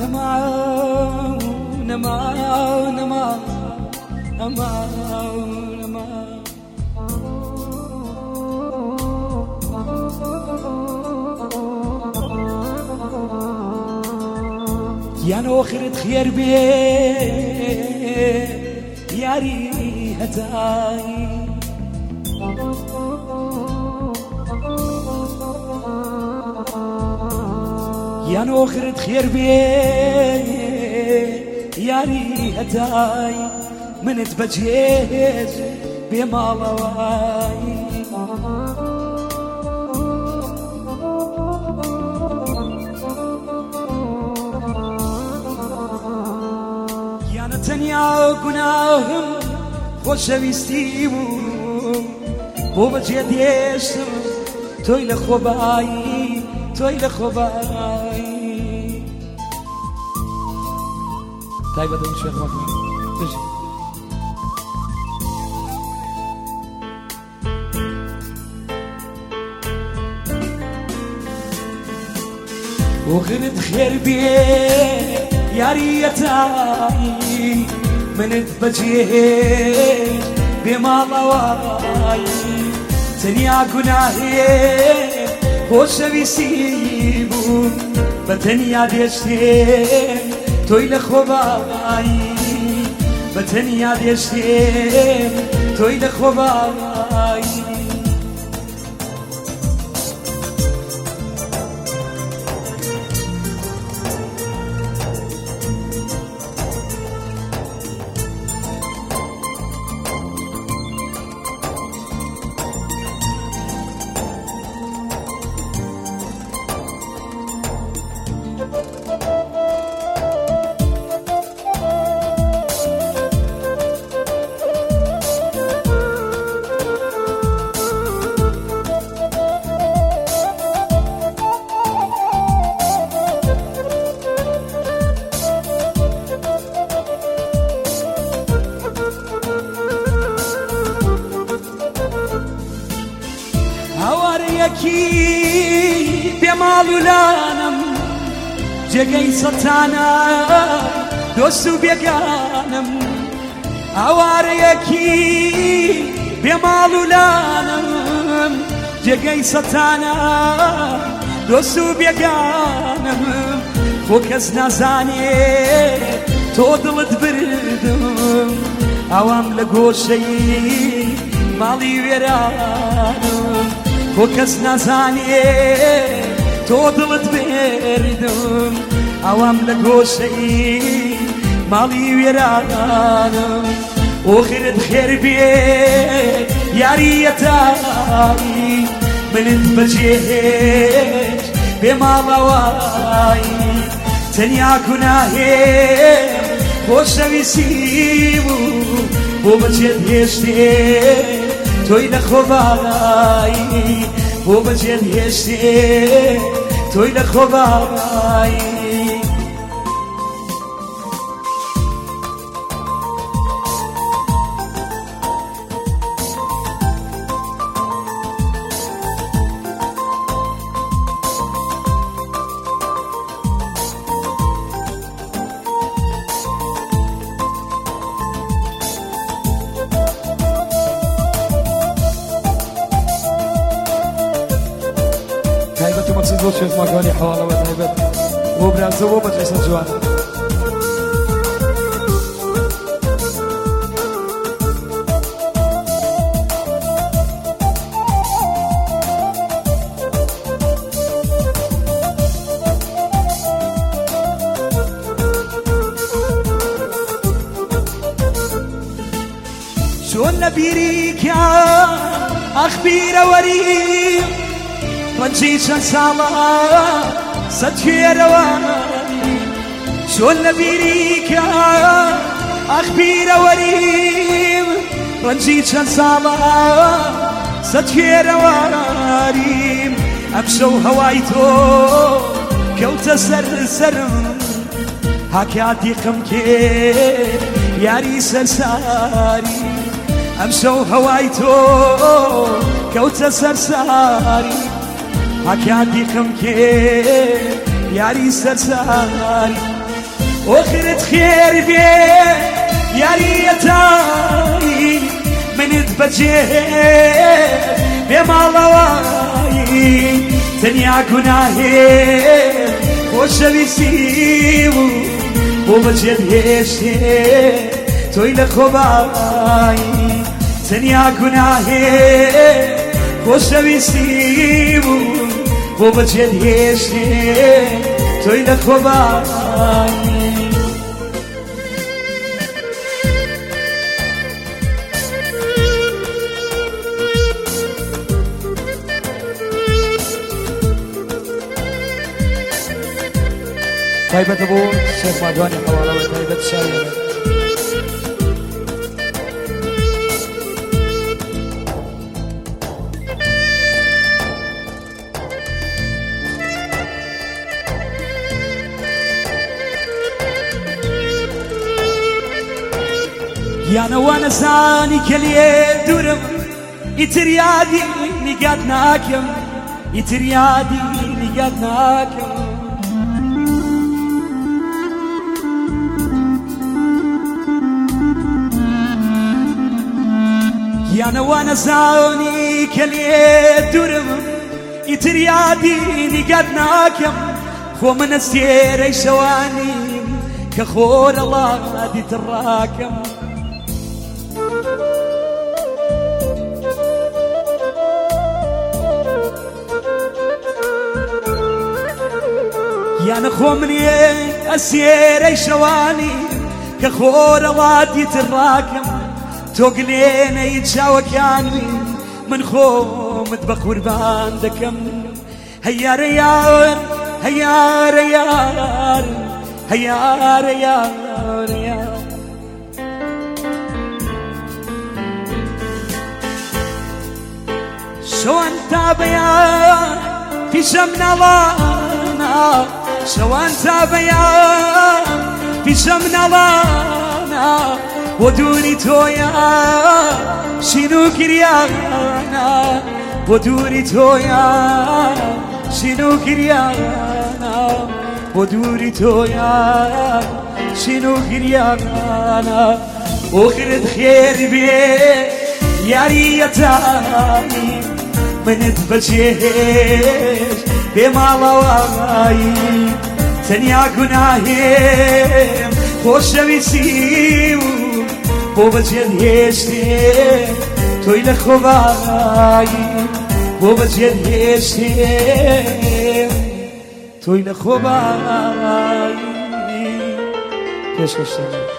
نما نما نما نما نما يا نوخرت خير بي ياري هتاي يا نوخرت خير بي ياري هتاي من تبجيز بمالواي تنیا گناهم خوشویستی بود بو بچه دیشتم توی لخوبایی توی لخوبایی طيب هذا مش فاهم تجي وغرد خير بيه يا ريتاي من تبجيه بما ضواي تنيا قناهي خوش بيسيبون بتنيا ديشتين توي لخوباي بتنيا ديشتين توي لخوباي يكي بمالولانم جگەی سەتانە دۆست و بێگانم ئاوارەیەکی بێماڵولانم جگەی سەتانە دۆست و بێگانم خۆ کەس نازانێ تۆ دڵت بردم ئەوام لە گۆشەی ماڵی وێرانم خۆ کەس نازانێ تۆ دڵت بێردم ئەوام لە گۆشەی ماڵی وێرانم ئۆخرت خێر بێ یاریەتایی منت بەجێهێش بێ ماڵەوایی تەنیا گوناهێم خۆشەویستی بوو بۆ بەجێت هێشتێ توی لخوبایی بو بجن هشتی توی لخوبایی هيبة مقصود بوش في مقالي حوالة وهيبة وبرازو ومجلس الجوان شون نبيريك يا أخبير وريم ونجيش انسالا ستفير واني شو نبيريك اخبير وريم ونجيش انسالا ستفير واني امشو هوايتو كوت سرسرم هكادي قمكي ياري سرساري امشو هوايتو كوت سرساري هكادي خمكي ياري سرساري وخرت خير بي يا ريتاي من اتبجيت بما لواي تنيا قناهي وشبي سيبو وبجد هشتي تويل خباي تنيا قناهي وشبي سيبو وبجد هشتي تويل خباي طيبة أبو الشيخ ماجواني حوالا وطيبة الشارع يا نوانا ساني كليه دورم يتريادي نقاد ناكم يتريادي نقاد ناكم يا نوانا ساني كليه دورم يتريادي نقاد ناكم خو من السير شواني كخور الله دي تراكم يا نخو مني السير شواني كخور الله تراكم توقلينا يتشاوك يعني من خو مدبخ وربان دكم هيا ريار هيا ريار هيا ريار شو انت بيان في شمنا لانا شو انت بيان في شمنا لانا ودوري تويا شنو كريانا ودوري تويا شنو كريانا ودوري تويا شنو كريانا وخرت خير بي يا ريتاني من تبجيش بما لواي تنيا قناهيم خوش بيسيو وبجد هشتي تويل خباي وبجد هشتي تويل خباي كيش كشتي